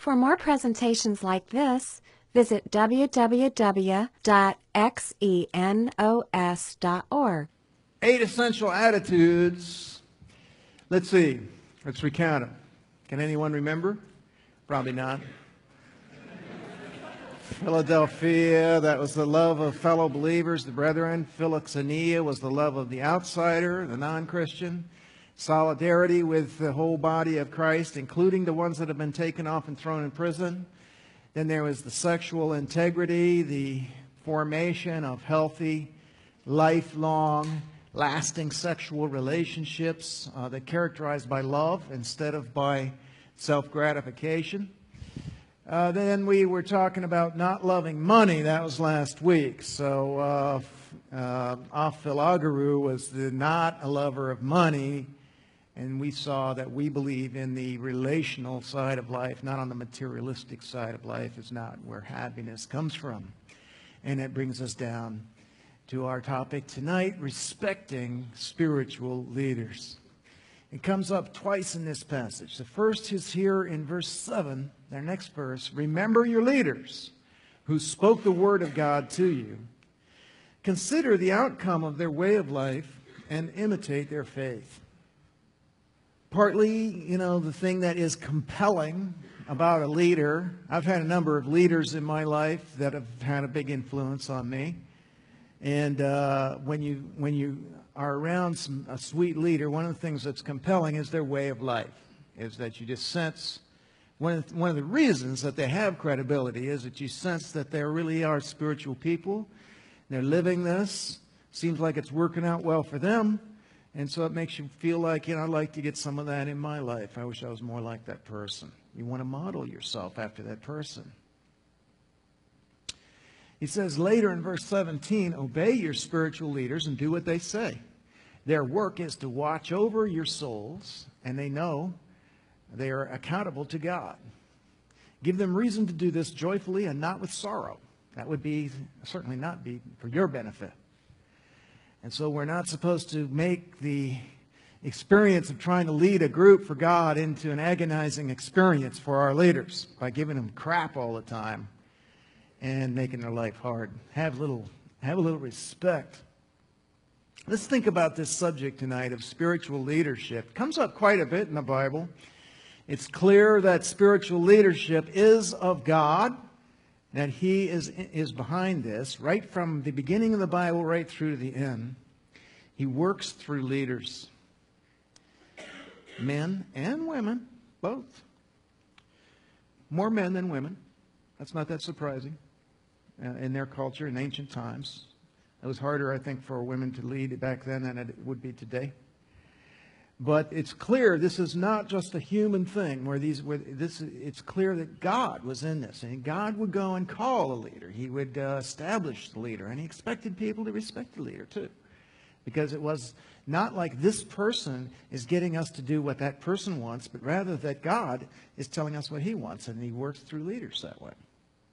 For more presentations like this, visit www.xenos.org. 8 essential attitudes. Let's see. Let's recount them. Can anyone remember? Probably not. Philadelphia, that was the love of fellow believers, the brethren. Philoxenia was the love of the outsider, the non-Christian. Solidarity with the whole body of Christ, including the ones that have been taken off and thrown in prison. Then there was the sexual integrity, the formation of healthy, lifelong, lasting sexual relationships that characterized by love instead of by self-gratification. Then we were talking about not loving money. That was last week. So Aphilagaru was not a lover of money. And we saw that we believe in the relational side of life, not on the materialistic side of life, is not where happiness comes from. And it brings us down to our topic tonight, respecting spiritual leaders. It comes up twice in this passage. The first is here in verse 7, their next verse. Remember your leaders who spoke the word of God to you. Consider the outcome of their way of life and imitate their faith. Partly, the thing that is compelling about a leader, I've had a number of leaders in my life that have had a big influence on me. And when you are around a sweet leader, one of the things that's compelling is their way of life, is that you just sense, one of the reasons that they have credibility is that you sense that they really are spiritual people. They're living this. Seems like it's working out well for them. And so it makes you feel like, I'd like to get some of that in my life. I wish I was more like that person. You want to model yourself after that person. He says later in verse 17, obey your spiritual leaders and do what they say. Their work is to watch over your souls, and they know they are accountable to God. Give them reason to do this joyfully and not with sorrow. That would certainly not be for your benefit. And so we're not supposed to make the experience of trying to lead a group for God into an agonizing experience for our leaders by giving them crap all the time and making their life hard. Have a little respect. Let's think about this subject tonight of spiritual leadership. It comes up quite a bit in the Bible. It's clear that spiritual leadership is of God, that He is behind this, right from the beginning of the Bible right through to the end. He works through leaders, men and women, both. More men than women. That's not that surprising in their culture in ancient times. It was harder, I think, for women to lead back then than it would be today. But it's clear this is not just a human thing it's clear that God was in this. And God would go and call a leader. He would establish the leader. And He expected people to respect the leader too. Because it was not like this person is getting us to do what that person wants, but rather that God is telling us what He wants. And He works through leaders that way.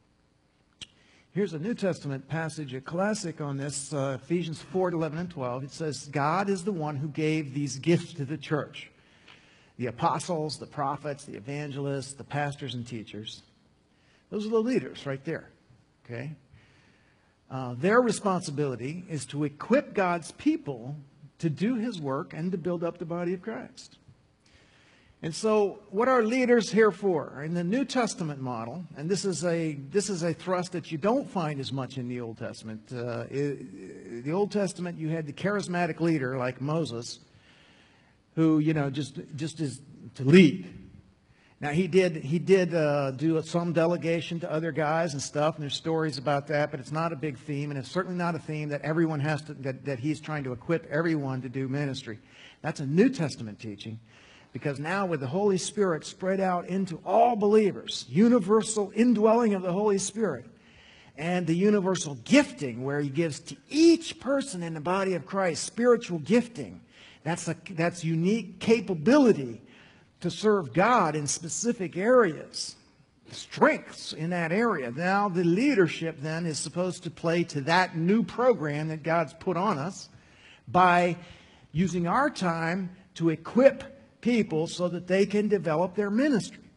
Here's a New Testament passage, a classic on this, Ephesians 4:11 and 12. It says, God is the one who gave these gifts to the church. The apostles, the prophets, the evangelists, the pastors and teachers. Those are the leaders right there. Okay? Their responsibility is to equip God's people to do His work and to build up the body of Christ. And so, what are leaders here for? In the New Testament model, and this is a thrust that you don't find as much in the Old Testament. The Old Testament, you had the charismatic leader like Moses, who just is to lead. Now he did do some delegation to other guys and stuff, and there's stories about that, but it's not a big theme, and it's certainly not a theme that everyone has to that he's trying to equip everyone to do ministry. That's a New Testament teaching. Because now with the Holy Spirit spread out into all believers, universal indwelling of the Holy Spirit, and the universal gifting where He gives to each person in the body of Christ spiritual gifting, that's unique capability to serve God in specific areas, strengths in that area. Now the leadership then is supposed to play to that new program that God's put on us by using our time to equip people so that they can develop their ministry.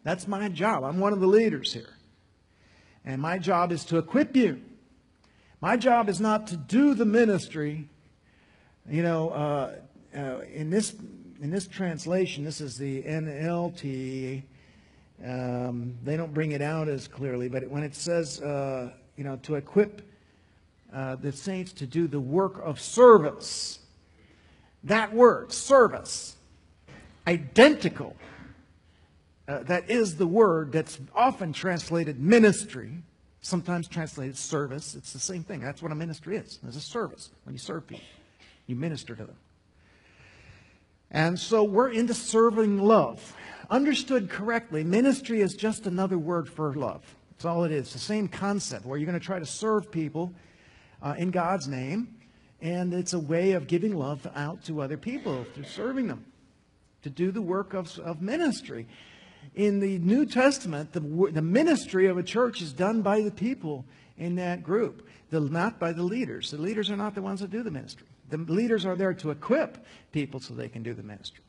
That's my job. I'm one of the leaders here. And my job is to equip you. My job is not to do the ministry. You know, in this translation, this is the NLT. They don't bring it out as clearly, but when it says, you know, to equip the saints to do the work of service, that word, service, identical. That is the word that's often translated ministry, sometimes translated service. It's the same thing. That's what a ministry is. It's a service. When you serve people, you minister to them. And so we're into serving love. Understood correctly, ministry is just another word for love. That's all it is. It's the same concept where you're going to try to serve people in God's name. And it's a way of giving love out to other people through serving them, to do the work of ministry. In the New Testament, the ministry of a church is done by the people in that group, not by the leaders. The leaders are not the ones that do the ministry. The leaders are there to equip people so they can do the ministry.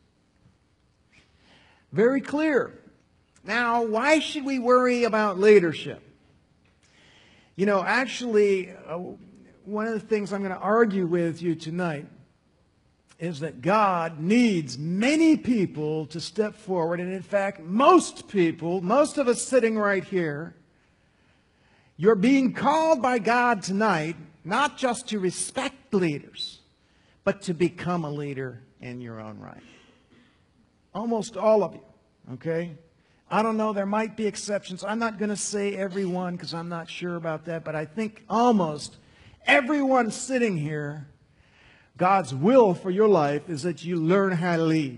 Very clear. Now, why should we worry about leadership? You know, actually, one of the things I'm going to argue with you tonight is that God needs many people to step forward. And in fact, most people, most of us sitting right here, you're being called by God tonight not just to respect leaders, but to become a leader in your own right. Almost all of you, okay? I don't know, there might be exceptions. I'm not going to say everyone because I'm not sure about that, but I think almost everyone sitting here, God's will for your life is that you learn how to lead.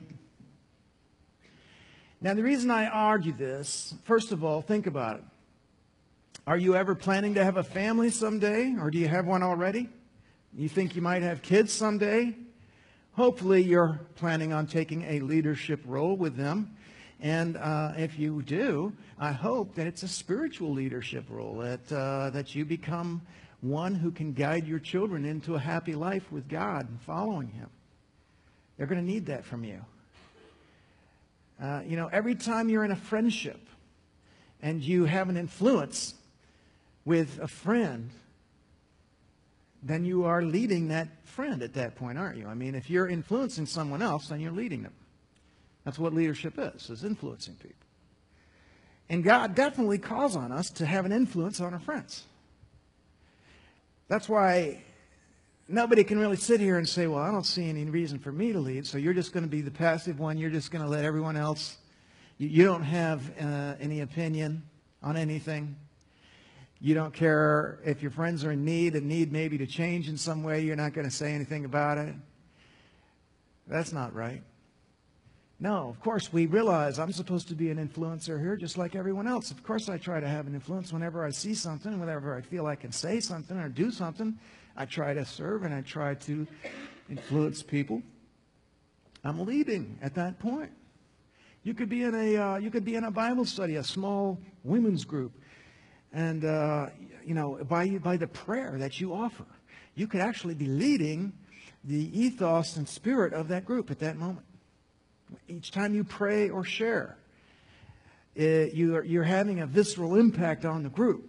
Now, the reason I argue this, first of all, think about it. Are you ever planning to have a family someday, or do you have one already? You think you might have kids someday? Hopefully, you're planning on taking a leadership role with them. And if you do, I hope that it's a spiritual leadership role, that you become one who can guide your children into a happy life with God and following Him. They're going to need that from you. You know, every time you're in a friendship and you have an influence with a friend, then you are leading that friend at that point, aren't you? I mean, if you're influencing someone else, then you're leading them. That's what leadership is influencing people. And God definitely calls on us to have an influence on our friends. That's why nobody can really sit here and say, well, I don't see any reason for me to lead, so you're just going to be the passive one. You're just going to let everyone else. You don't have any opinion on anything. You don't care if your friends are in need maybe to change in some way. You're not going to say anything about it. That's not right. No, of course, we realize I'm supposed to be an influencer here just like everyone else. Of course, I try to have an influence whenever I see something, whenever I feel I can say something or do something. I try to serve and I try to influence people. I'm leading at that point. You could be in a Bible study, a small women's group, and you know, by the prayer that you offer, you could actually be leading the ethos and spirit of that group at that moment. Each time you pray or share, you're having a visceral impact on the group.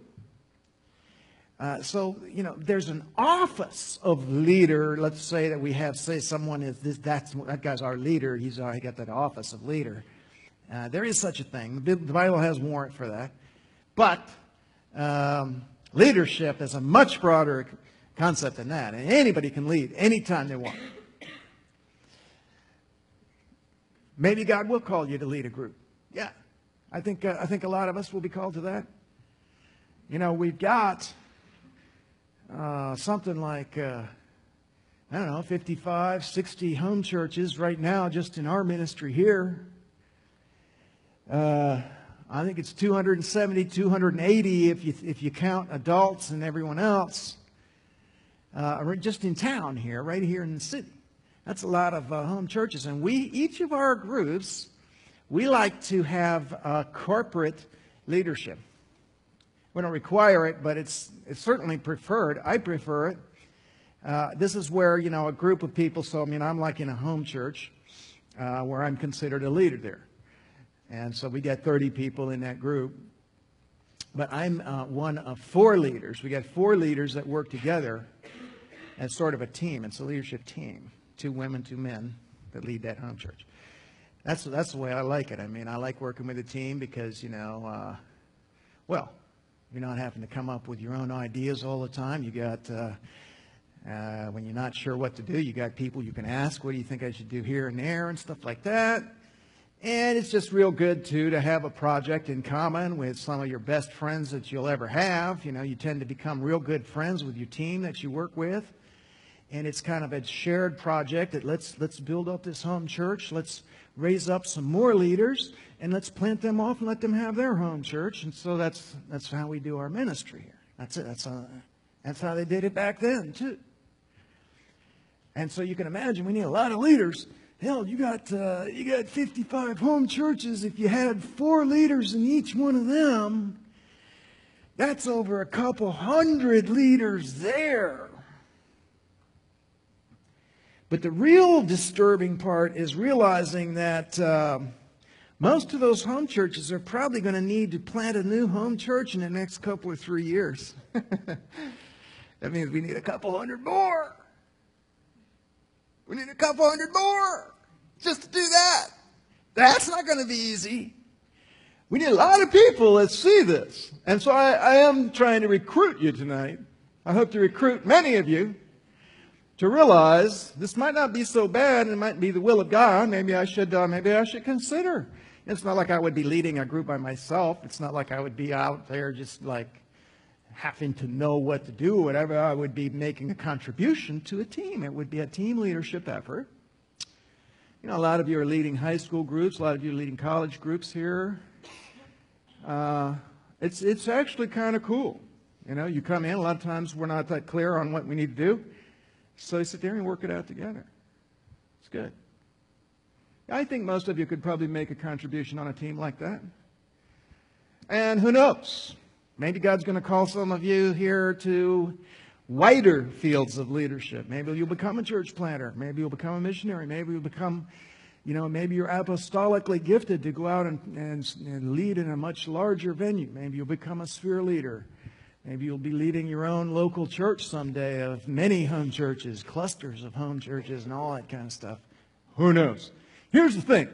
So, you know, there's an office of leader. Let's say that we have, say someone is this, that guy's our leader. He got that office of leader. There is such a thing. The Bible has warrant for that. But leadership is a much broader concept than that. And anybody can lead anytime they want. Maybe God will call you to lead a group. Yeah, I think a lot of us will be called to that. You know, we've got something like, I don't know, 55, 60 home churches right now just in our ministry here. I think it's 270, 280 if you count adults and everyone else. Just in town here, right here in the city. That's a lot of home churches. And each of our groups, we like to have corporate leadership. We don't require it, but it's certainly preferred. I prefer it. This is where, you know, a group of people, so I mean, I'm like in a home church where I'm considered a leader there. And so we got 30 people in that group. But I'm one of 4 leaders. We got 4 leaders that work together as sort of a team. It's a leadership team. 2 women, 2 men that lead that home church. That's the way I like it. I mean, I like working with a team because, well, you're not having to come up with your own ideas all the time. You got, when you're not sure what to do, you got people you can ask, what do you think I should do here and there and stuff like that. And it's just real good, too, to have a project in common with some of your best friends that you'll ever have. You tend to become real good friends with your team that you work with. And it's kind of a shared project that let's build up this home church. Let's raise up some more leaders, and let's plant them off and let them have their home church. And so that's how we do our ministry here. That's it. That's how they did it back then, too. And so you can imagine we need a lot of leaders. Hell, you got 55 home churches. If you had 4 leaders in each one of them, that's over a couple hundred leaders there. But the real disturbing part is realizing that most of those home churches are probably going to need to plant a new home church in the next couple or 3 years. That means we need a couple hundred more. We need a couple hundred more just to do that. That's not going to be easy. We need a lot of people that see this. And so I am trying to recruit you tonight. I hope to recruit many of you to realize this might not be so bad. It might be the will of God. Maybe I should consider. It's not like I would be leading a group by myself. It's not like I would be out there just like having to know what to do or whatever. I would be making a contribution to a team. It would be a team leadership effort. A lot of you are leading high school groups. A lot of you are leading college groups here. It's actually kind of cool. You come in. A lot of times we're not that clear on what we need to do. So you sit there and work it out together. It's good. I think most of you could probably make a contribution on a team like that. And who knows? Maybe God's going to call some of you here to wider fields of leadership. Maybe you'll become a church planter. Maybe you'll become a missionary. Maybe you'll become, maybe you're apostolically gifted to go out and lead in a much larger venue. Maybe you'll become a sphere leader. Maybe you'll be leading your own local church someday of many home churches, clusters of home churches, and all that kind of stuff. Who knows? Here's the thing.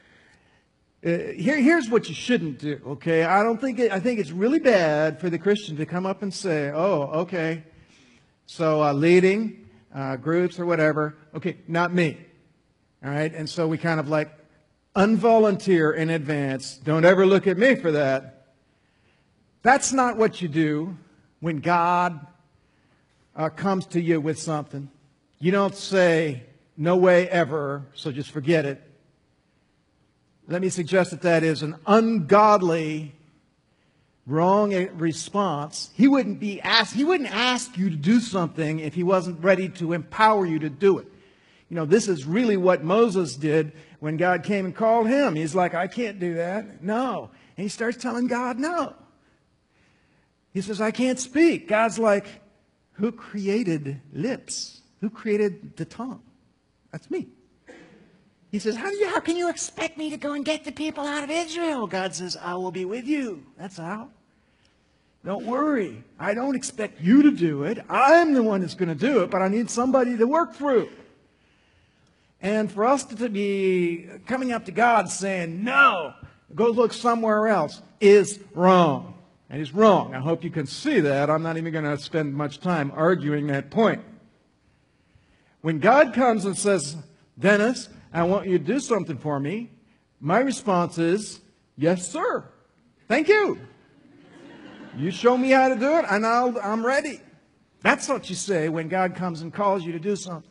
Here's what you shouldn't do, okay? I think it's really bad for the Christian to come up and say, oh, okay, so leading groups or whatever, okay, not me, all right? And so we kind of like unvolunteer in advance. Don't ever look at me for that. That's not what you do when God comes to you with something. You don't say, no way ever, so just forget it. Let me suggest that is an ungodly, wrong response. He wouldn't ask you to do something if he wasn't ready to empower you to do it. This is really what Moses did when God came and called him. He's like, I can't do that. No. And he starts telling God no. He says, I can't speak. God's like, who created lips? Who created the tongue? That's me. He says, how can you expect me to go and get the people out of Israel? God says, I will be with you. That's how. Don't worry. I don't expect you to do it. I'm the one that's going to do it, but I need somebody to work through. And for us to be coming up to God saying, no, go look somewhere else, is wrong. And it's wrong. I hope you can see that. I'm not even going to spend much time arguing that point. When God comes and says, Dennis, I want you to do something for me, my response is, yes, sir. Thank you. You show me how to do it, and I'm ready. That's what you say when God comes and calls you to do something.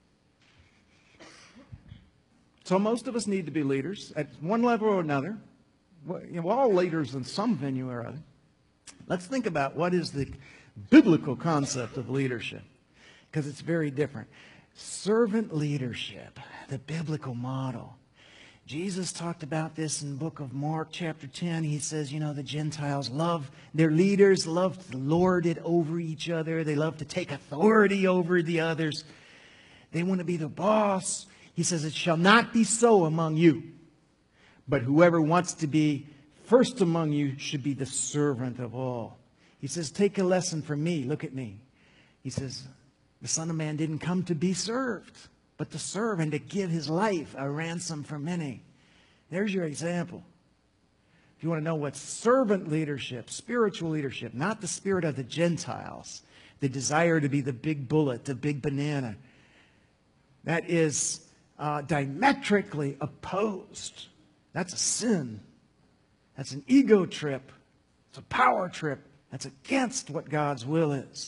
So most of us need to be leaders at one level or another. We're all leaders in some venue or other. Let's think about what is the biblical concept of leadership, because it's very different. Servant leadership, the biblical model. Jesus talked about this in the book of Mark, chapter 10. He says, the Gentiles love their leaders, love to lord it over each other. They love to take authority over the others. They want to be the boss. He says, it shall not be so among you, But whoever wants to be first among you should be the servant of all. He says, take a lesson from me. Look at me. He says, the Son of Man didn't come to be served, but to serve and to give his life a ransom for many. There's your example. If you want to know what servant leadership, spiritual leadership, not the spirit of the Gentiles, the desire to be the big bullet, the big banana, that is diametrically opposed. That's a sin. That's an ego trip. It's a power trip. That's against what God's will is.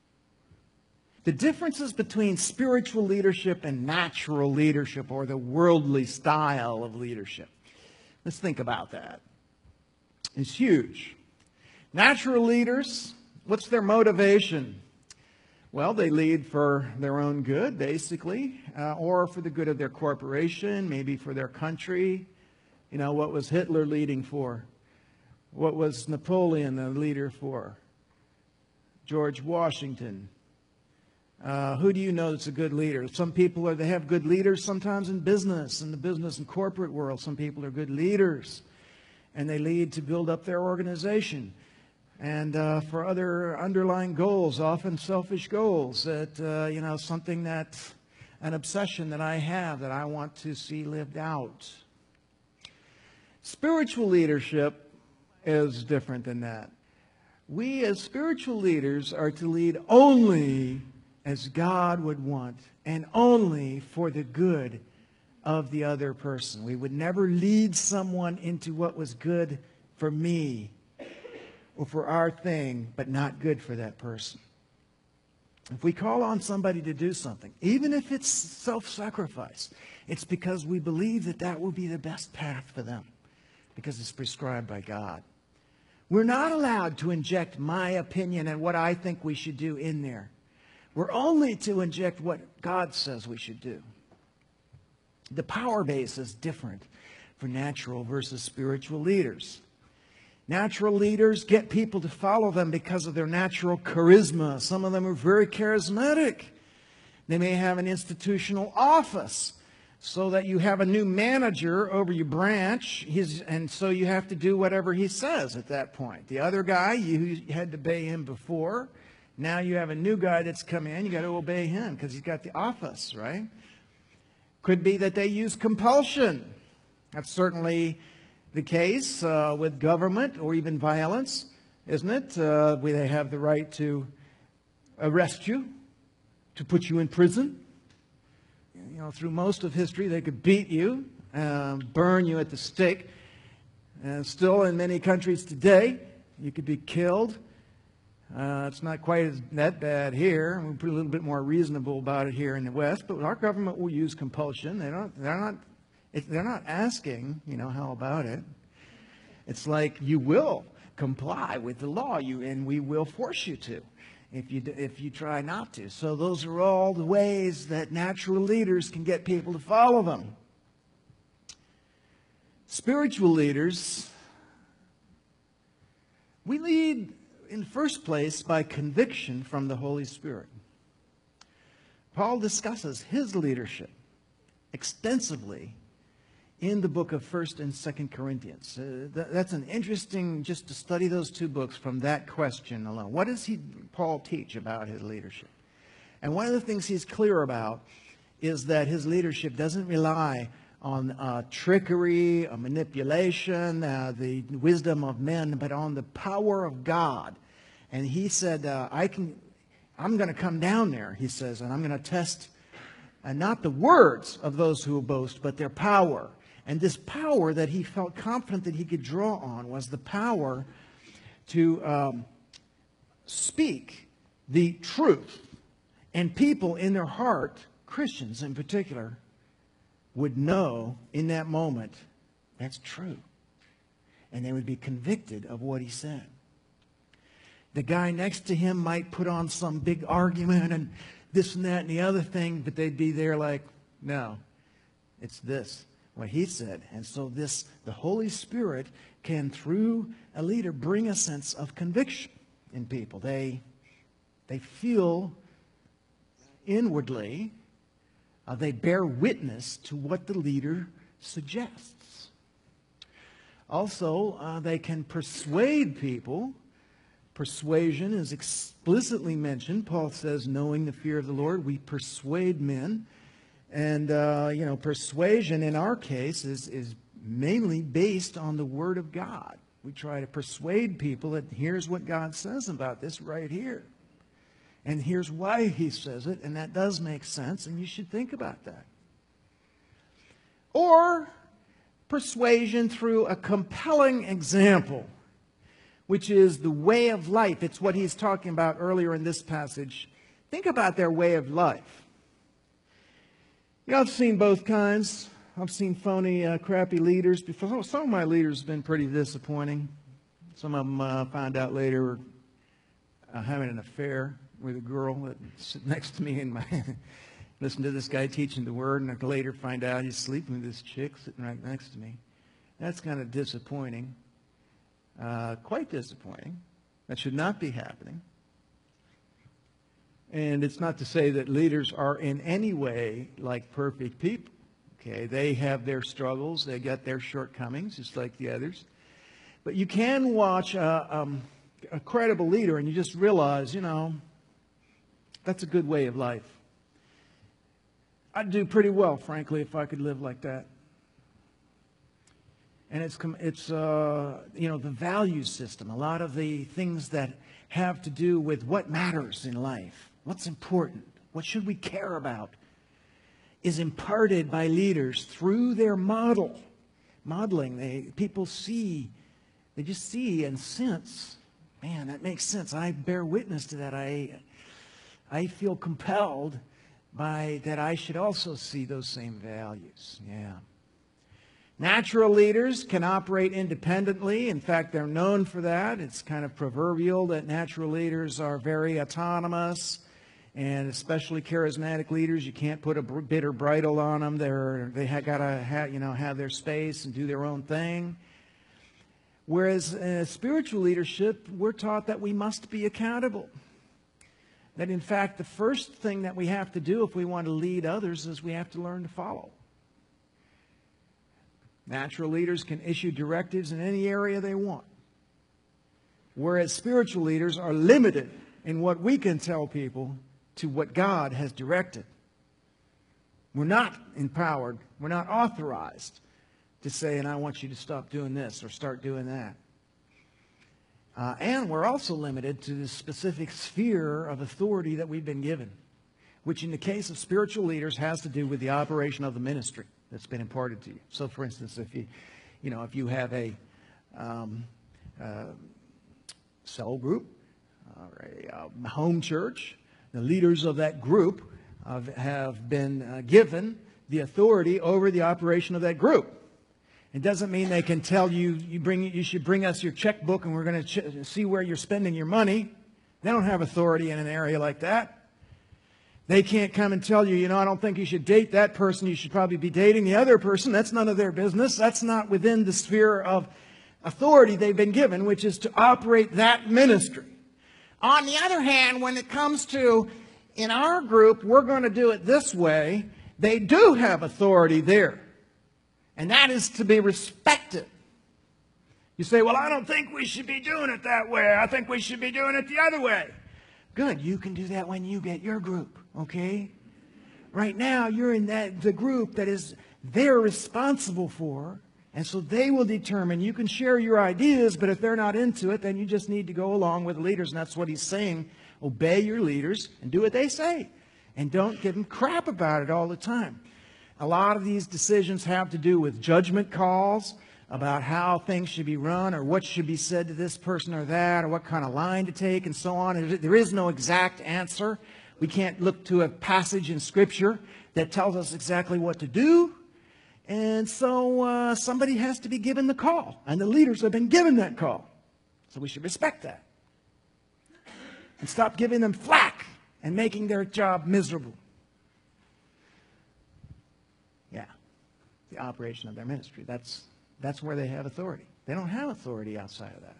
The differences between spiritual leadership and natural leadership, or the worldly style of leadership. Let's think about that. It's huge. Natural leaders, what's their motivation? Well, they lead for their own good, basically, or for the good of their corporation, maybe for their country. You know, what was Hitler leading for? What was Napoleon the leader for? George Washington. Who do you know that's a good leader? Some people they have good leaders sometimes in the business and corporate world. Some people are good leaders, and they lead to build up their organization. And for other underlying goals, often selfish goals, that, something an obsession that I have that I want to see lived out. Spiritual leadership is different than that. We as spiritual leaders are to lead only as God would want, and only for the good of the other person. We would never lead someone into what was good for me or for our thing, but not good for that person. If we call on somebody to do something, even if it's self-sacrifice, it's because we believe that that will be the best path for them, because it's prescribed by God. We're not allowed to inject my opinion and what I think we should do in there. We're only to inject what God says we should do. The power base is different for natural versus spiritual leaders. Natural leaders get people to follow them because of their natural charisma. Some of them are very charismatic. They may have an institutional office so that you have a new manager over your branch, and so you have to do whatever he says at that point. The other guy, you had to obey him before. Now you have a new guy that's come in. You got to obey him because he's got the office, right? Could be that they use compulsion. That's certainly the case with government or even violence, isn't it? Where they have the right to arrest you, to put you in prison. You know, through most of history, they could beat you, burn you at the stake. And still in many countries today, you could be killed. It's not quite that bad here. We're a little bit more reasonable about it here in the West, but our government will use compulsion. They're not asking, how about it? It's like you will comply with the law, and we will force you to if you try not to. So those are all the ways that natural leaders can get people to follow them. Spiritual leaders, we lead in the first place by conviction from the Holy Spirit. Paul discusses his leadership extensively in the book of 1st and 2nd Corinthians. That's an interesting, just to study those two books from that question alone. What does Paul teach about his leadership? And one of the things he's clear about is that his leadership doesn't rely on trickery, manipulation, the wisdom of men, but on the power of God. And he said, I'm going to come down there, he says, and I'm going to test not the words of those who boast, but their power. And this power that he felt confident that he could draw on was the power to speak the truth. And people in their heart, Christians in particular, would know in that moment that's true. And they would be convicted of what he said. The guy next to him might put on some big argument and this and that and the other thing, but they'd be there like, no, it's this, what he said. And so the Holy Spirit can, through a leader, bring a sense of conviction in people. They feel inwardly, they bear witness to what the leader suggests. Also, they can persuade people. Persuasion is explicitly mentioned. Paul says, knowing the fear of the Lord, we persuade men. And, persuasion in our case is mainly based on the Word of God. We try to persuade people that here's what God says about this right here. And here's why He says it, and that does make sense, and you should think about that. Or persuasion through a compelling example, which is the way of life. It's what he's talking about earlier in this passage. Think about their way of life. I've seen both kinds. I've seen phony, crappy leaders before. Some of my leaders have been pretty disappointing. Some of them found out later were having an affair with a girl that sat next to me and listen to this guy teaching the Word, and I later find out he's sleeping with this chick sitting right next to me. That's kind of disappointing. Quite disappointing. That should not be happening. And it's not to say that leaders are in any way like perfect people. Okay, they have their struggles. They got their shortcomings, just like the others. But you can watch a credible leader and you just realize, that's a good way of life. I'd do pretty well, frankly, if I could live like that. And it's the value system. A lot of the things that have to do with what matters in life, what's important, what should we care about, is imparted by leaders through their modeling. People see, they just see and sense. Man, that makes sense. I bear witness to that. I feel compelled by that I should also see those same values. Yeah. Natural leaders can operate independently. In fact, they're known for that. It's kind of proverbial that natural leaders are very autonomous, and especially charismatic leaders, you can't put a bit or bridle on them. They got to have their space and do their own thing. Whereas in spiritual leadership, we're taught that we must be accountable. That in fact, the first thing that we have to do if we want to lead others is we have to learn to follow. Natural leaders can issue directives in any area they want. Whereas spiritual leaders are limited in what we can tell people to what God has directed. We're not empowered. We're not authorized to say, and I want you to stop doing this or start doing that. And we're also limited to the specific sphere of authority that we've been given, which in the case of spiritual leaders has to do with the operation of the ministry that's been imparted to you. So, for instance, if you have a cell group or a home church, the leaders of that group have been given the authority over the operation of that group. It doesn't mean they can tell you, you should bring us your checkbook and we're going to see where you're spending your money. They don't have authority in an area like that. They can't come and tell you, I don't think you should date that person. You should probably be dating the other person. That's none of their business. That's not within the sphere of authority they've been given, which is to operate that ministry. On the other hand, when it comes to, in our group, we're going to do it this way, they do have authority there. And that is to be respected. You say, well, I don't think we should be doing it that way. I think we should be doing it the other way. Good. You can do that when you get your group, okay? Right now, you're in the group that is they're responsible for, and so they will determine. You can share your ideas, but if they're not into it, then you just need to go along with the leaders, and that's what he's saying. Obey your leaders and do what they say, and don't give them crap about it all the time. A lot of these decisions have to do with judgment calls about how things should be run or what should be said to this person or that or what kind of line to take and so on. There is no exact answer. We can't look to a passage in Scripture that tells us exactly what to do. And so somebody has to be given the call. And the leaders have been given that call. So we should respect that. And stop giving them flack and making their job miserable. Yeah, the operation of their ministry. That's where they have authority. They don't have authority outside of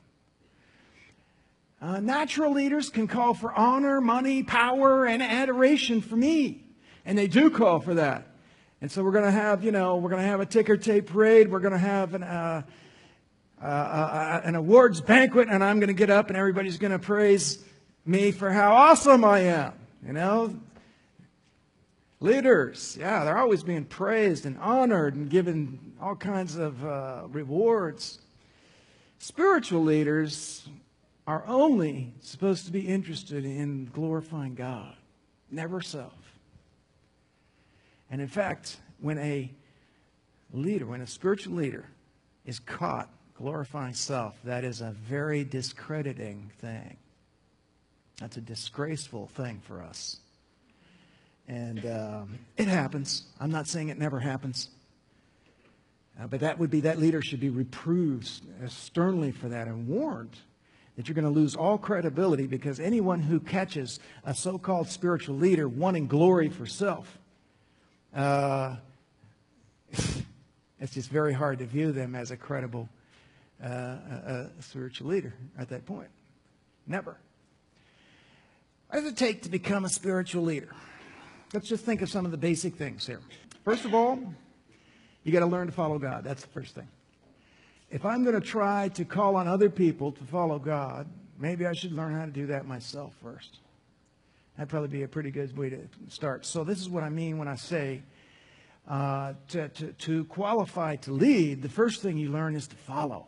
that. Natural leaders can call for honor, money, power, and adoration for me. And they do call for that. And so we're going to have, we're going to have a ticker tape parade. We're going to have an awards banquet, and I'm going to get up and everybody's going to praise me for how awesome I am. You know, leaders, yeah, they're always being praised and honored and given all kinds of rewards. Spiritual leaders are only supposed to be interested in glorifying God, never self. And in fact, when a spiritual leader is caught glorifying self, that is a very discrediting thing. That's a disgraceful thing for us. And it happens. I'm not saying it never happens. But that leader should be reproved sternly for that and warned that you're going to lose all credibility, because anyone who catches a so-called spiritual leader wanting glory for self, it's just very hard to view them as a credible spiritual leader at that point. Never. What does it take to become a spiritual leader? Let's just think of some of the basic things here. First of all, you got to learn to follow God. That's the first thing. If I'm going to try to call on other people to follow God, maybe I should learn how to do that myself first. That'd probably be a pretty good way to start. So this is what I mean when I say to qualify to lead, the first thing you learn is to follow.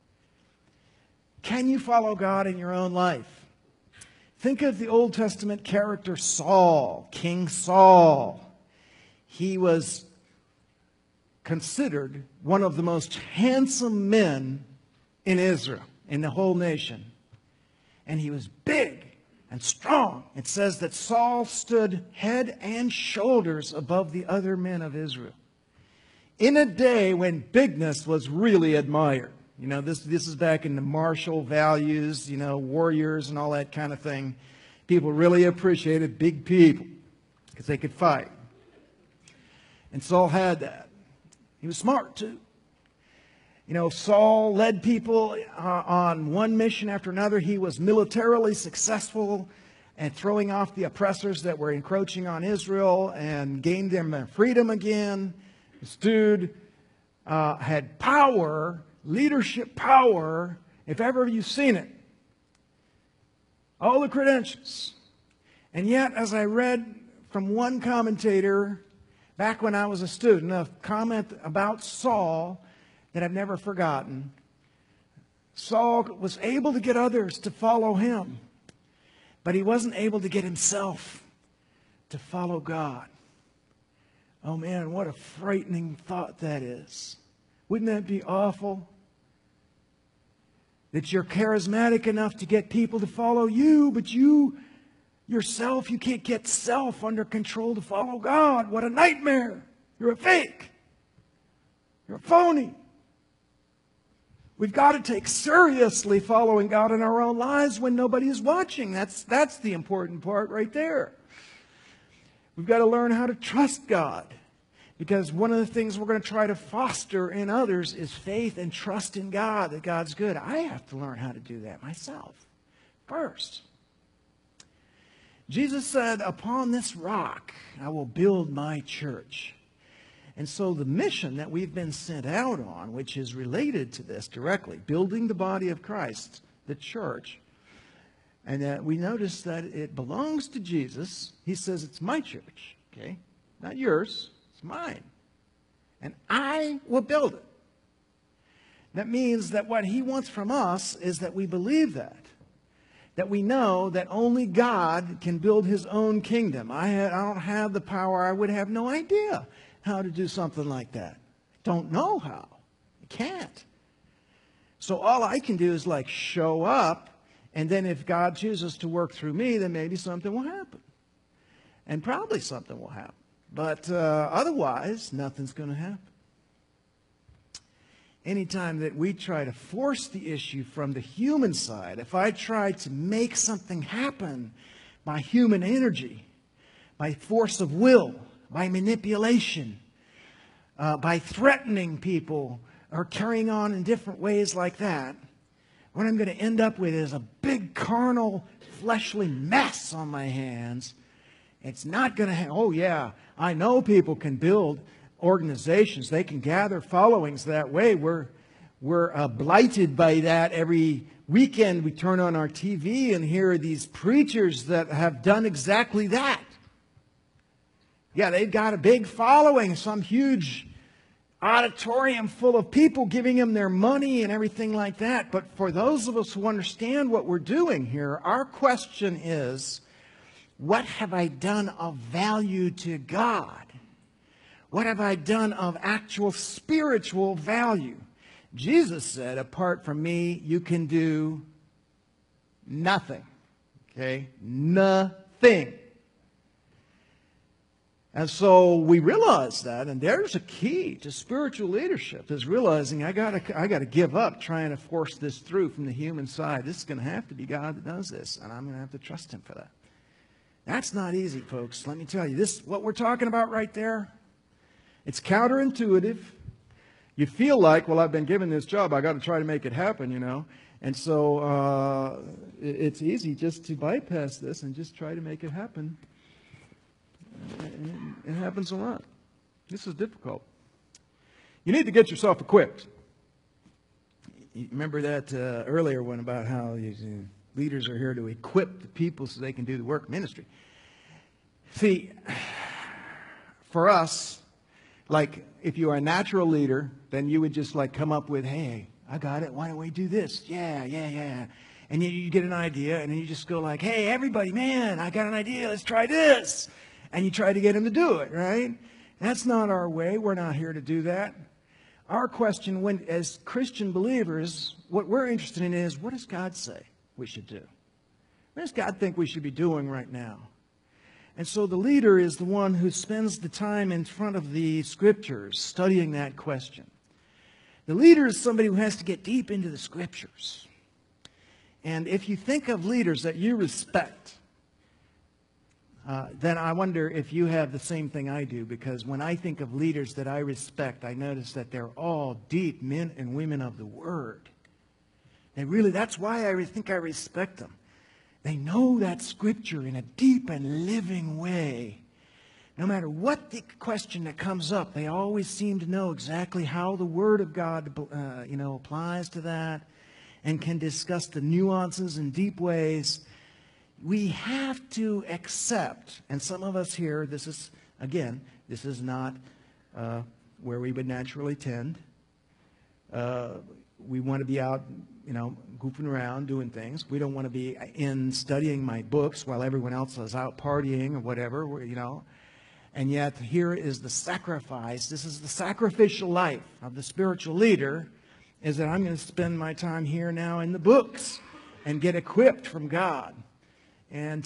Can you follow God in your own life? Think of the Old Testament character Saul, King Saul. He was considered one of the most handsome men in Israel, in the whole nation. And he was big and strong. It says that Saul stood head and shoulders above the other men of Israel. In a day when bigness was really admired. You know, this is back in the martial values, you know, warriors and all that kind of thing. People really appreciated big people because they could fight. And Saul had that. He was smart too. You know, Saul led people on one mission after another. He was militarily successful at throwing off the oppressors that were encroaching on Israel and gained them their freedom again. This dude had power, leadership power, if ever you've seen it. All the credentials. And yet, as I read from one commentator back when I was a student, a comment about Saul that I've never forgotten. Saul was able to get others to follow him, but he wasn't able to get himself to follow God. Oh man, what a frightening thought that is. Wouldn't that be awful? That you're charismatic enough to get people to follow you, but you yourself, you can't get self under control to follow God. What a nightmare. You're a fake. You're a phony. We've got to take seriously following God in our own lives when nobody is watching. That's the important part right there. We've got to learn how to trust God. Because one of the things we're going to try to foster in others is faith and trust in God, that God's good. I have to learn how to do that myself first. Jesus said, upon this rock I will build my church. And so the mission that we've been sent out on, which is related to this directly, building the body of Christ, the church, and that we notice that it belongs to Jesus. He says it's my church, okay? Not yours. It's mine. And I will build it. That means that what he wants from us is that we believe that. That we know that only God can build his own kingdom. I don't have the power. I would have no idea how to do something like that. Don't know how. I can't. So all I can do is like show up, and then if God chooses to work through me, then maybe something will happen. And probably something will happen. But otherwise, nothing's going to happen. Anytime that we try to force the issue from the human side, if I try to make something happen by human energy, by force of will, by manipulation, by threatening people, or carrying on in different ways like that, what I'm going to end up with is a big carnal, fleshly mess on my hands. It's not going to oh yeah, I know people can build organizations. They can gather followings that way. We're We're blighted by that. Every weekend we turn on our TV and hear these preachers that have done exactly that. Yeah, they've got a big following, some huge auditorium full of people giving them their money and everything like that. But for those of us who understand what we're doing here, our question is, what have I done of value to God? What have I done of actual spiritual value? Jesus said, apart from me, you can do nothing. Okay? Nothing. And so we realize that, and there's a key to spiritual leadership, is realizing I gotta give up trying to force this through from the human side. This is going to have to be God that does this, and I'm going to have to trust Him for that. That's not easy, folks. Let me tell you, this what we're talking about right there. It's counterintuitive. You feel like, well, I've been given this job, I got to try to make it happen, you know. And so it's easy just to bypass this and just try to make it happen. It happens a lot. This is difficult. You need to get yourself equipped. You remember that earlier one about how leaders are here to equip the people so they can do the work of ministry. See, for us, like if you are a natural leader, then you would just like come up with, hey, I got it. Why don't we do this? Yeah. And you get an idea, and then you just go like, hey, everybody, man, I got an idea. Let's try this. And you try to get them to do it, right? That's not our way. We're not here to do that. Our question, as Christian believers, what we're interested in is, what does God say we should do? What does God think we should be doing right now? And so the leader is the one who spends the time in front of the Scriptures studying that question. The leader is somebody who has to get deep into the Scriptures. And if you think of leaders that you respect, then I wonder if you have the same thing I do, because when I think of leaders that I respect, I notice that they're all deep men and women of the Word. That's why I think I respect them. They know that Scripture in a deep and living way. No matter what the question that comes up, they always seem to know exactly how the Word of God applies to that and can discuss the nuances in deep ways. We have to accept, and some of us here, this is not where we would naturally tend. We want to be out, goofing around, doing things. We don't want to be in studying my books while everyone else is out partying or whatever, And yet, here is the sacrifice. This is the sacrificial life of the spiritual leader, is that I'm going to spend my time here now in the books and get equipped from God. And,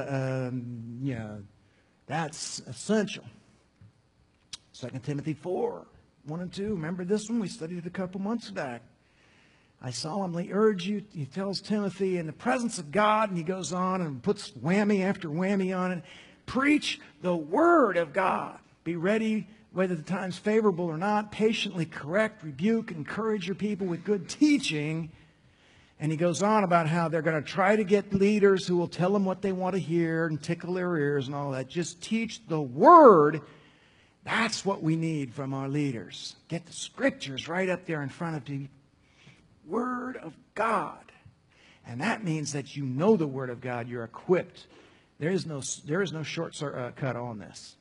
that's essential. 2 Timothy 4, 1 and 2. Remember this one? We studied it a couple months back. I solemnly urge you, he tells Timothy, in the presence of God, and he goes on and puts whammy after whammy on it. Preach the Word of God. Be ready, whether the time's favorable or not. Patiently correct, rebuke, encourage your people with good teaching. And he goes on about how they're going to try to get leaders who will tell them what they want to hear and tickle their ears and all that. Just teach the Word. That's what we need from our leaders. Get the Scriptures right up there in front of the Word of God. And that means that you know the Word of God. You're equipped. There is no shortcut on this.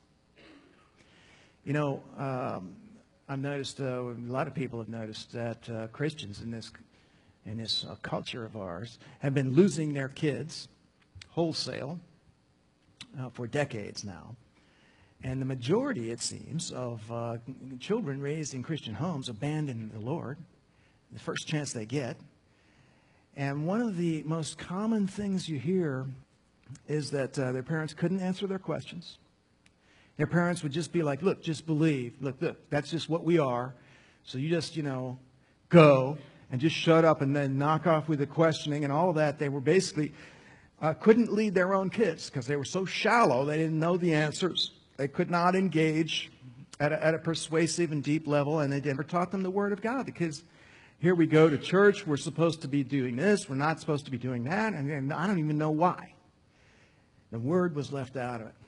I've noticed, a lot of people have noticed that Christians in this culture of ours have been losing their kids wholesale for decades now. And the majority, it seems, of children raised in Christian homes abandon the Lord the first chance they get. And one of the most common things you hear is that their parents couldn't answer their questions. Their parents would just be like, look, just believe. Look, that's just what we are. So you just, go. And just shut up and then knock off with the questioning and all of that. They were basically couldn't lead their own kids because they were so shallow. They didn't know the answers. They could not engage at a persuasive and deep level, and they never taught them the Word of God, because here we go to church. We're supposed to be doing this. We're not supposed to be doing that. And I don't even know why. The Word was left out of it.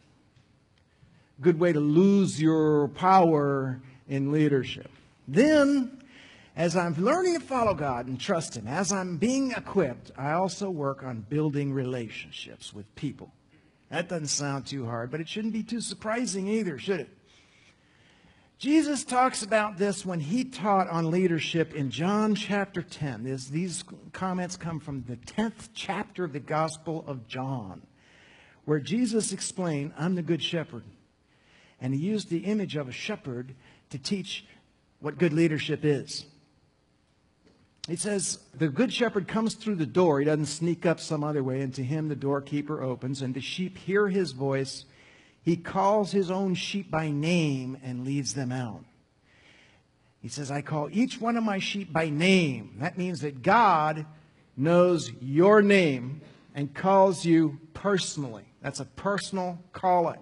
Good way to lose your power in leadership. Then As I'm learning to follow God and trust Him, as I'm being equipped, I also work on building relationships with people. That doesn't sound too hard, but it shouldn't be too surprising either, should it? Jesus talks about this when He taught on leadership in John chapter 10. These comments come from the 10th chapter of the Gospel of John, where Jesus explained, I'm the good shepherd. And He used the image of a shepherd to teach what good leadership is. He says, the good shepherd comes through the door. He doesn't sneak up some other way. And to him the doorkeeper opens. And the sheep hear His voice. He calls His own sheep by name and leads them out. He says, I call each one of my sheep by name. That means that God knows your name and calls you personally. That's a personal calling.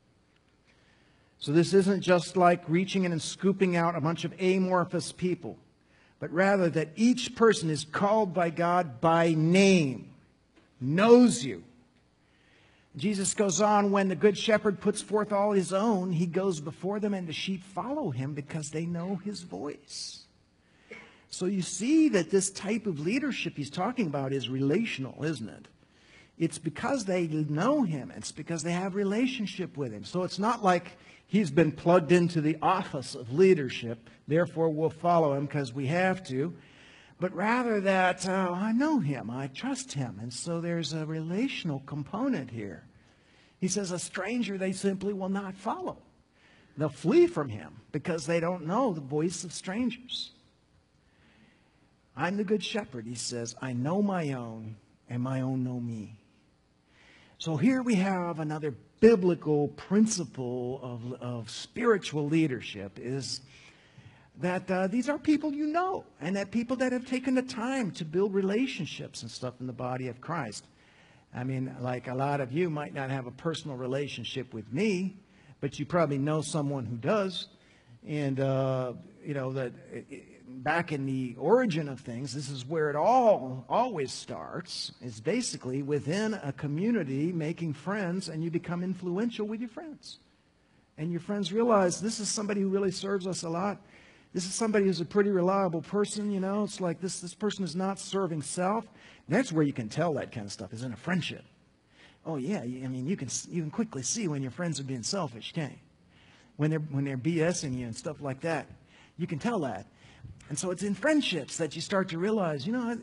So this isn't just like reaching in and scooping out a bunch of amorphous people, but rather that each person is called by God by name, knows you. Jesus goes on, when the good shepherd puts forth all His own, He goes before them and the sheep follow Him because they know His voice. So you see that this type of leadership He's talking about is relational, isn't it? It's because they know Him. It's because they have relationship with Him. So it's not like He's been plugged into the office of leadership, therefore we'll follow Him because we have to. But rather that I know Him, I trust Him. And so there's a relational component here. He says a stranger they simply will not follow. They'll flee from Him because they don't know the voice of strangers. I'm the good shepherd, He says. I know my own, and my own know me. So here we have another biblical principle of spiritual leadership is that these are people you know, and that people that have taken the time to build relationships and stuff in the body of Christ. I mean, like a lot of you might not have a personal relationship with me, but you probably know someone who does. And, you know, that back in the origin of things, this is where it always starts, is basically within a community making friends, and you become influential with your friends. And your friends realize this is somebody who really serves us a lot. This is somebody who's a pretty reliable person, you know. It's like this person is not serving self. That's where you can tell that kind of stuff, is in a friendship. Oh, yeah, I mean, you can quickly see when your friends are being selfish, can't you? When they're BSing you and stuff like that. You can tell that. And so it's in friendships that you start to realize, you know,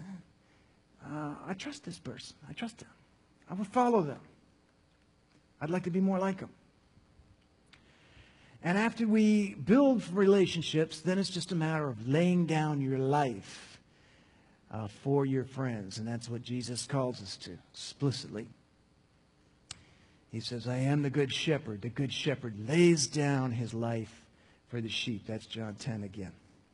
I trust this person. I trust them. I will follow them. I'd like to be more like them. And after we build relationships, then it's just a matter of laying down your life for your friends. And that's what Jesus calls us to explicitly. He says, I am the good shepherd. The good shepherd lays down his life for the sheep. That's John 10 again.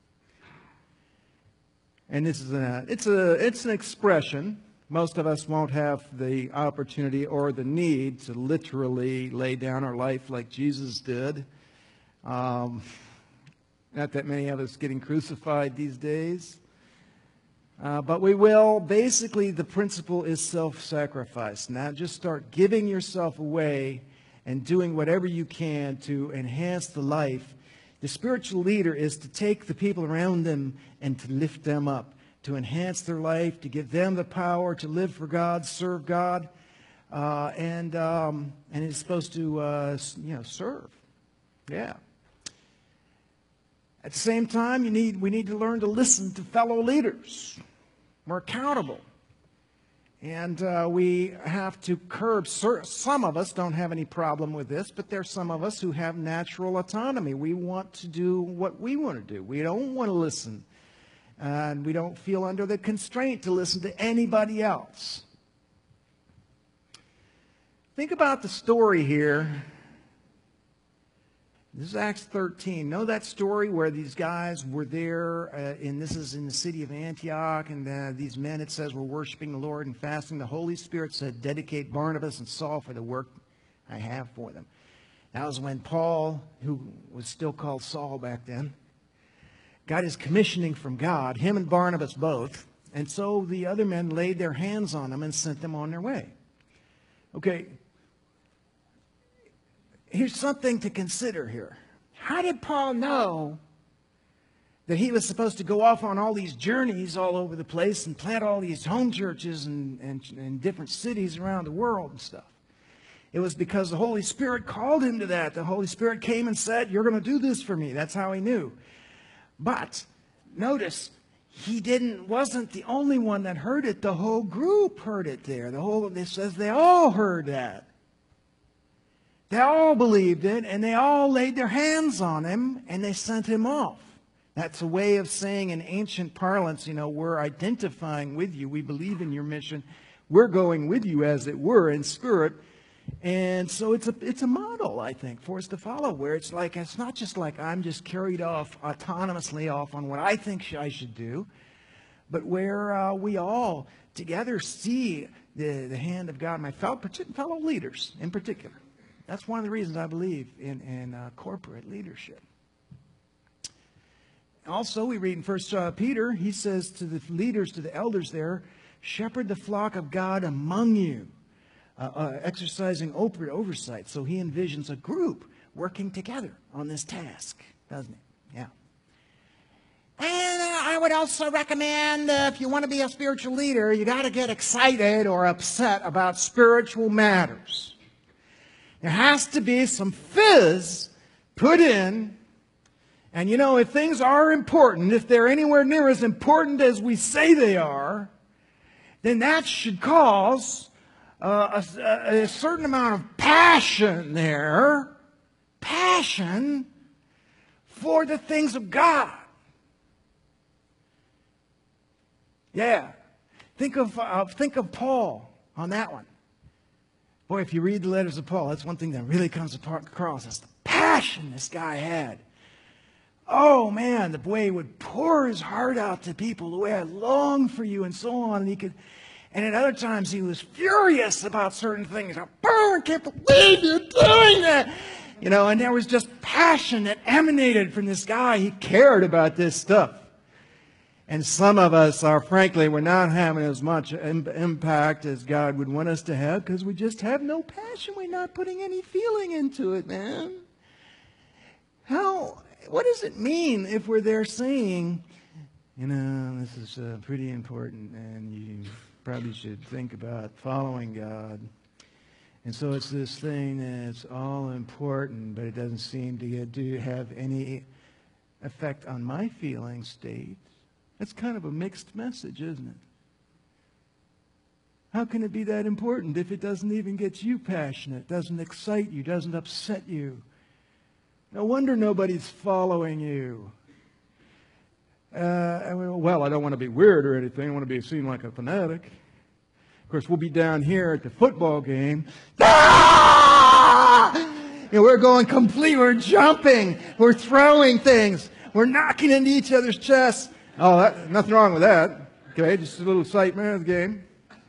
And this is it's an expression. Most of us won't have the opportunity or the need to literally lay down our life like Jesus did. Not that many of us getting crucified these days. But we will. Basically, the principle is self-sacrifice. Now just start giving yourself away and doing whatever you can to enhance the life. The spiritual leader is to take the people around them and to lift them up, to enhance their life, to give them the power to live for God, serve God, and is supposed to serve. Yeah. At the same time, we need to learn to listen to fellow leaders. We're accountable. And we have to curb. Some of us don't have any problem with this, but there's some of us who have natural autonomy. We want to do what we want to do. We don't want to listen. And we don't feel under the constraint to listen to anybody else. Think about the story here. This is Acts 13. Know that story where these guys were there, and this is in the city of Antioch, and these men, it says, were worshiping the Lord and fasting. The Holy Spirit said, dedicate Barnabas and Saul for the work I have for them. That was when Paul, who was still called Saul back then, got his commissioning from God, him and Barnabas both, and so the other men laid their hands on them and sent them on their way. Okay. Here's something to consider here. How did Paul know that he was supposed to go off on all these journeys all over the place and plant all these home churches in different cities around the world and stuff. It was because the Holy Spirit called him to that. The Holy Spirit came and said, "You're going to do this for me." That's how he knew. But notice, he wasn't the only one that heard it. The whole group heard it there. It says they all heard that. They all believed it, and they all laid their hands on him, and they sent him off. That's a way of saying in ancient parlance, we're identifying with you. We believe in your mission. We're going with you, as it were, in spirit. And so it's a model, I think, for us to follow, where it's not just like I'm just carried off autonomously off on what I think I should do, but where we all together see the hand of God, my fellow leaders in particular. That's one of the reasons I believe in corporate leadership. Also, we read in 1 Peter, he says to the leaders, to the elders there, "Shepherd the flock of God among you," exercising oversight. So he envisions a group working together on this task, doesn't he? Yeah. And I would also recommend if you want to be a spiritual leader, you got to get excited or upset about spiritual matters. There has to be some fizz put in. And if things are important, if they're anywhere near as important as we say they are, then that should cause a certain amount of passion there. Passion for the things of God. Yeah. Think of Paul on that one. Boy, if you read the letters of Paul, that's one thing that really comes across. That's the passion this guy had. Oh, man, the way he would pour his heart out to people, the way I long for you, and so on. And at other times, he was furious about certain things. Oh, I can't believe you're doing that. And there was just passion that emanated from this guy. He cared about this stuff. And some of us are, frankly, we're not having as much impact as God would want us to have because we just have no passion. We're not putting any feeling into it, man. What does it mean if we're there saying, this is pretty important and you probably should think about following God. And so it's this thing that's all important, but it doesn't seem to have any effect on my feeling state. That's kind of a mixed message, isn't it? How can it be that important if it doesn't even get you passionate, doesn't excite you, doesn't upset you? No wonder nobody's following you. Well, I don't want to be weird or anything. I want to be seen like a fanatic. Of course, we'll be down here at the football game. We're going complete. We're jumping. We're throwing things. We're knocking into each other's chests. Oh, nothing wrong with that. Okay, just a little excitement of the game.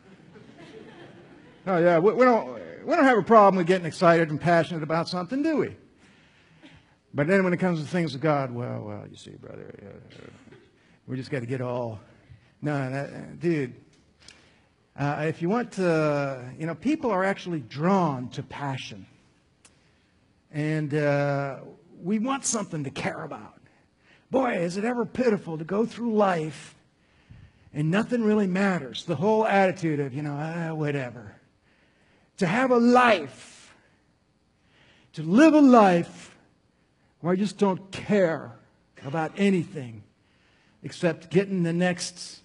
Oh yeah, we don't have a problem with getting excited and passionate about something, do we? But then when it comes to things of God, well, you see, brother, we just got to get all. No, dude. If you want to, people are actually drawn to passion, and we want something to care about. Boy, is it ever pitiful to go through life and nothing really matters. The whole attitude of, whatever. To have a life, to live a life where I just don't care about anything except getting the next,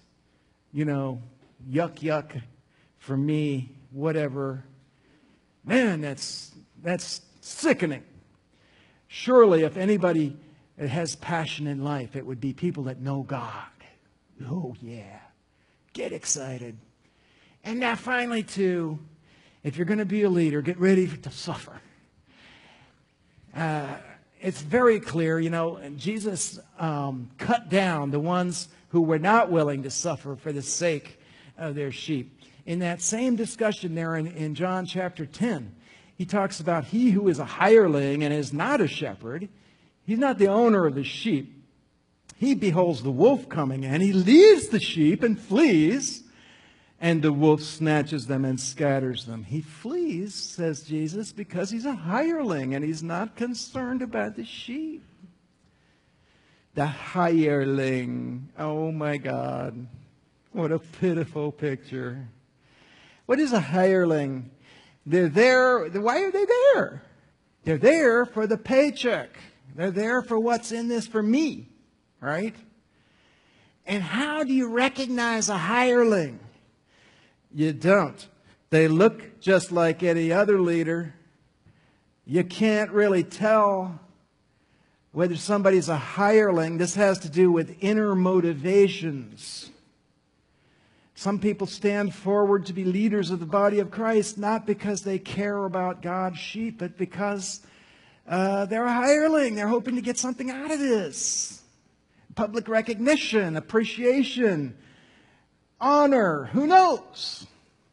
yuck for me, whatever. Man, that's sickening. Surely if anybody that has passion in life, it would be people that know God. Oh, yeah. Get excited. And now finally, too, if you're going to be a leader, get ready to suffer. It's very clear, Jesus cut down the ones who were not willing to suffer for the sake of their sheep. In that same discussion there in John chapter 10, he talks about he who is a hireling and is not a shepherd. He's not the owner of the sheep. He beholds the wolf coming in. He leaves the sheep and flees, and the wolf snatches them and scatters them. He flees, says Jesus, because he's a hireling and he's not concerned about the sheep. The hireling. Oh my God. What a pitiful picture. What is a hireling? They're there. Why are they there? They're there for the paycheck. They're there for what's in this for me. Right? And how do you recognize a hireling? You don't. They look just like any other leader. You can't really tell whether somebody's a hireling. This has to do with inner motivations. Some people stand forward to be leaders of the body of Christ, not because they care about God's sheep, but because they're a hireling. They're hoping to get something out of this. Public recognition, appreciation, honor, who knows?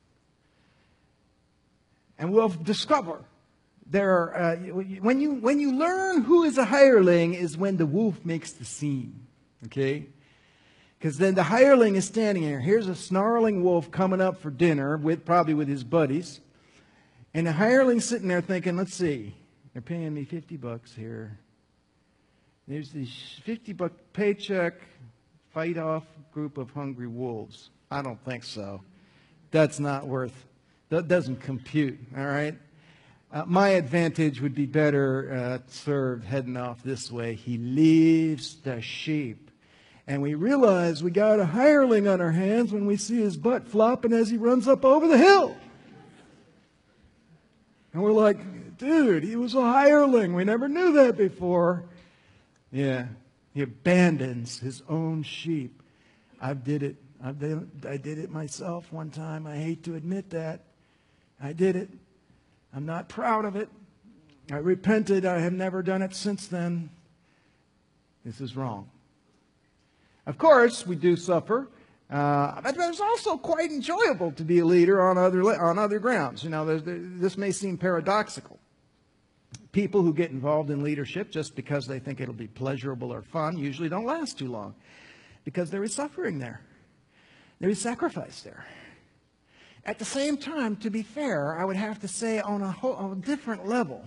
And we'll discover when you learn who is a hireling is when the wolf makes the scene. Okay? Because then the hireling is standing here. Here's a snarling wolf coming up for dinner, probably with his buddies. And the hireling's sitting there thinking, let's see, they're paying me $50 here. There's this $50 paycheck, fight off group of hungry wolves. I don't think so. That doesn't compute, all right? My advantage would be better served heading off this way. He leaves the sheep. And we realize we got a hireling on our hands when we see his butt flopping as he runs up over the hill. And we're like, dude, he was a hireling. We never knew that before. Yeah, he abandons his own sheep. I did it myself one time. I hate to admit that. I did it. I'm not proud of it. I repented. I have never done it since then. This is wrong. Of course, we do suffer, but it's also quite enjoyable to be a leader on other grounds. You know, this may seem paradoxical. People who get involved in leadership just because they think it'll be pleasurable or fun usually don't last too long, because there is suffering there. There is sacrifice there. At the same time, to be fair, I would have to say on a different level.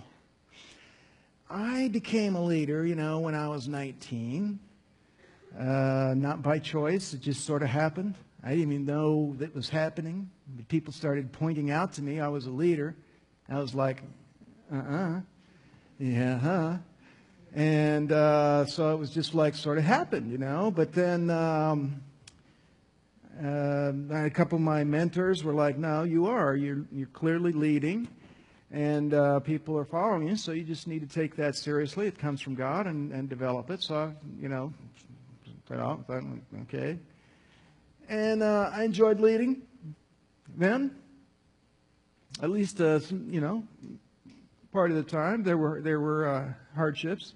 I became a leader, when I was 19. Not by choice. It just sort of happened. I didn't even know that was happening. People started pointing out to me I was a leader. I was like, yeah, huh. And so it was just like sort of happened, But then a couple of my mentors were like, no, you are. You're clearly leading. And people are following you, so you just need to take that seriously. It comes from God and develop it. So, okay. And I enjoyed leading then. At least, part of the time. There were hardships.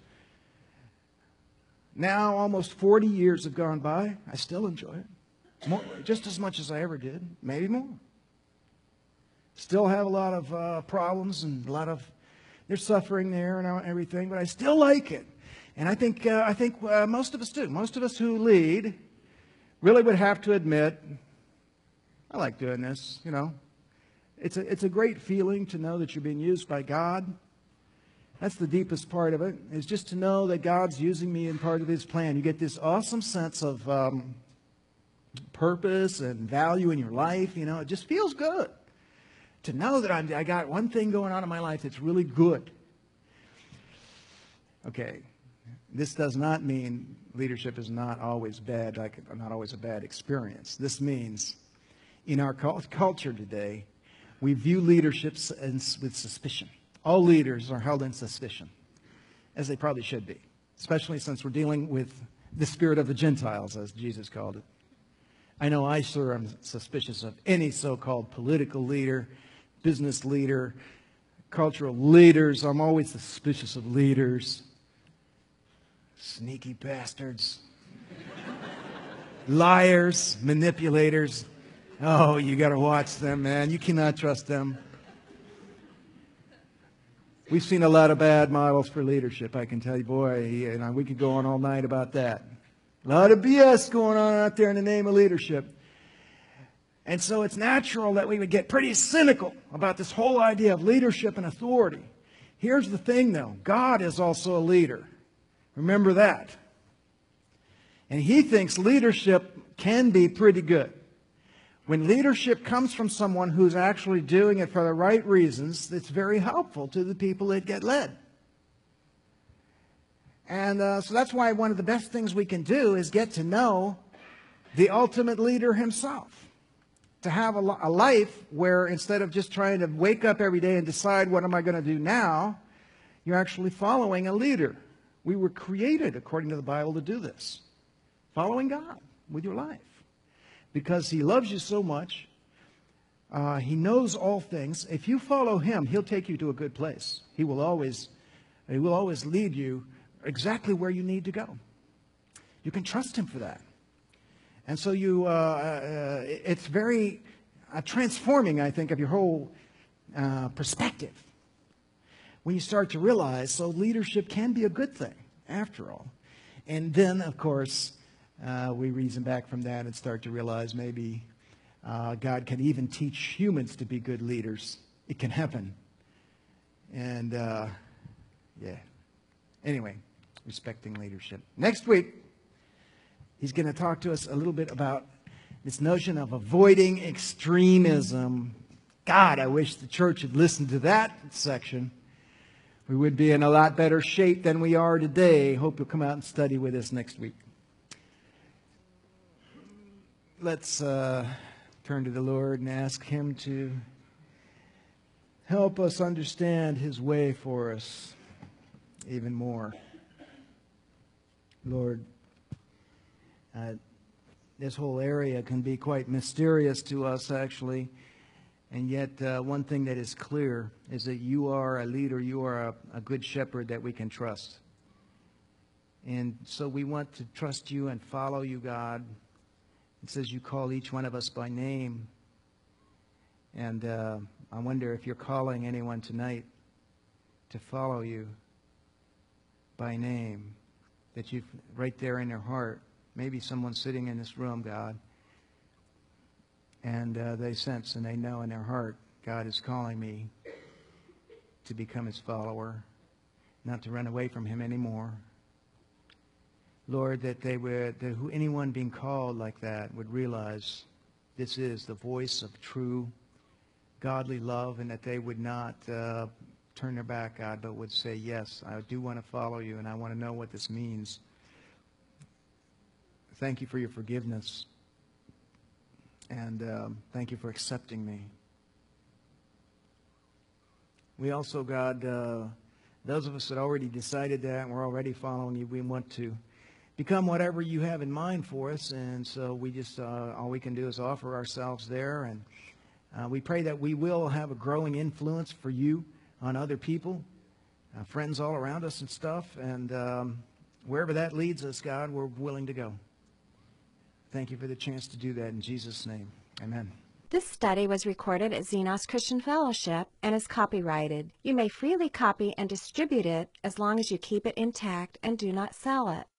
Now, almost 40 years have gone by. I still enjoy it. Just as much as I ever did. Maybe more. Still have a lot of problems and there's suffering there and everything, but I still like it. And I think most of us do. Most of us who lead really would have to admit, I like doing this, It's a great feeling to know that you're being used by God. That's the deepest part of it, is just to know that God's using me in part of His plan. You get this awesome sense of purpose and value in your life, It just feels good to know that I got one thing going on in my life that's really good. Okay. This does not mean leadership is not always bad, not always a bad experience. This means in our culture today, we view leadership with suspicion. All leaders are held in suspicion, as they probably should be, especially since we're dealing with the spirit of the Gentiles, as Jesus called it. I know I sure am suspicious of any so-called political leader, business leader, cultural leaders. I'm always suspicious of leaders. Sneaky bastards. Liars, manipulators. Oh, you got to watch them, man. You cannot trust them. We've seen a lot of bad models for leadership, I can tell you, boy. We could go on all night about that. A lot of BS going on out there in the name of leadership. And so it's natural that we would get pretty cynical about this whole idea of leadership and authority. Here's the thing, though. God is also a leader. Remember that. And he thinks leadership can be pretty good. When leadership comes from someone who's actually doing it for the right reasons, it's very helpful to the people that get led. And so that's why one of the best things we can do is get to know the ultimate leader himself. To have a life where instead of just trying to wake up every day and decide what am I going to do now, you're actually following a leader. We were created, according to the Bible, to do this. Following God with your life. Because he loves you so much. He knows all things. If you follow him, he'll take you to a good place. He will always lead you exactly where you need to go. You can trust him for that. And so it's very transforming, I think, of your whole perspective. When you start to realize, so leadership can be a good thing, after all. And then, of course, we reason back from that and start to realize maybe God can even teach humans to be good leaders. It can happen. And, yeah. Anyway, respecting leadership. Next week, he's going to talk to us a little bit about this notion of avoiding extremism. God, I wish the church had listened to that section. We would be in a lot better shape than we are today. Hope you'll come out and study with us next week. Let's turn to the Lord and ask him to help us understand his way for us even more. Lord, this whole area can be quite mysterious to us, actually. And yet, one thing that is clear is that you are a leader, you are a good shepherd that we can trust. And so we want to trust you and follow you, God. It says you call each one of us by name. And I wonder if you're calling anyone tonight to follow you by name, that you've right there in their heart. Maybe someone sitting in this room, God, and they sense and they know in their heart, God is calling me to become his follower, not to run away from him anymore. Lord, that anyone being called like that would realize this is the voice of true godly love, and that they would not turn their back, God, but would say, yes, I do want to follow you, and I want to know what this means. Thank you for your forgiveness. And thank you for accepting me. We also, God, those of us that already decided that and we're already following you, we want to become whatever you have in mind for us. And so we just, all we can do is offer ourselves there. And we pray that we will have a growing influence for you on other people, friends all around us and stuff. And wherever that leads us, God, we're willing to go. Thank you for the chance to do that in Jesus' name. Amen. This study was recorded at Xenos Christian Fellowship and is copyrighted. You may freely copy and distribute it as long as you keep it intact and do not sell it.